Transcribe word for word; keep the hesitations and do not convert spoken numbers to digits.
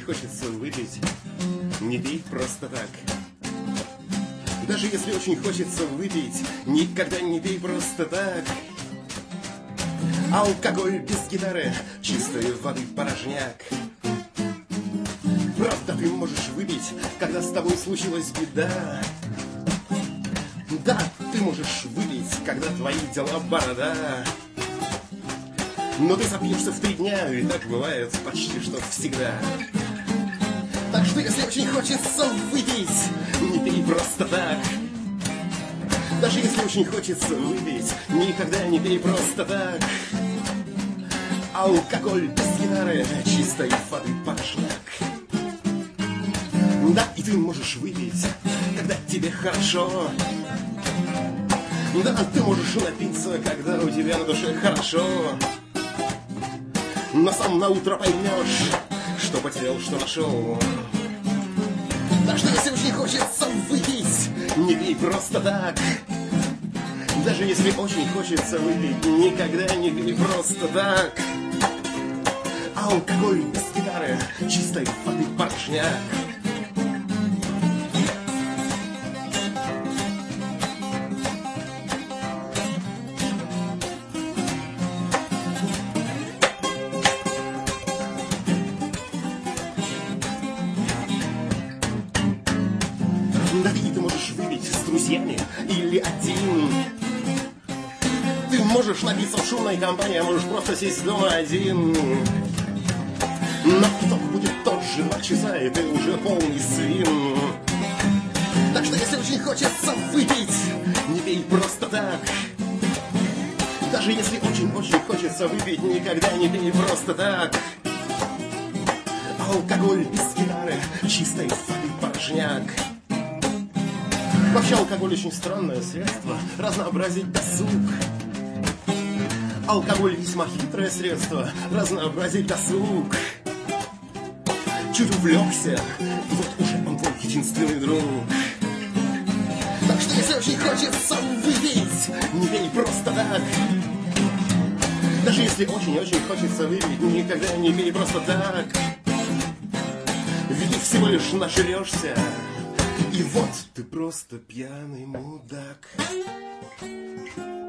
хочется выпить, не пей просто так. Даже если очень хочется выпить, никогда не пей просто так. Алкоголь без гитары, чистой воды порожняк. Правда, ты можешь выпить, когда с тобой случилась беда. Да, ты можешь выпить, когда твои дела борода. Но ты запьешься в три дня, и так бывает почти что всегда. Так что если очень хочется выпить, не пей просто так. Даже если очень хочется выпить, никогда не пей просто так. Алкоголь без гитары, чистой воды порожняк. Да, и ты можешь выпить, когда тебе хорошо. Да, ты можешь напиться, когда у тебя на душе хорошо. Но сам на утро поймешь, что потерял, что нашел. Так что если очень хочется выпить, не пей просто так. Даже если очень хочется выпить, никогда не пей просто так. Алкоголь без гитары, чистой воды порожняк. Да и ты можешь выпить с друзьями или один. Ты можешь напиться в шумной компании, а можешь просто сесть дома один. Но итог будет тот же, два часа, и ты уже полный свин. Так что если очень хочется выпить, не пей просто так. Даже если очень-очень хочется выпить, никогда не пей просто так. Алкоголь без гитары, чистой воды порожняк. Вообще алкоголь очень странное средство разнообразить досуг. Алкоголь весьма хитрое средство разнообразить досуг. Чуть увлекся, и вот уже он твой единственный друг. Так что если очень хочется выпить, не пей просто так. Даже если очень-очень хочется выпить, никогда не пей просто так. Ведь ты всего лишь нажрешься, и вот ты просто пьяный мудак.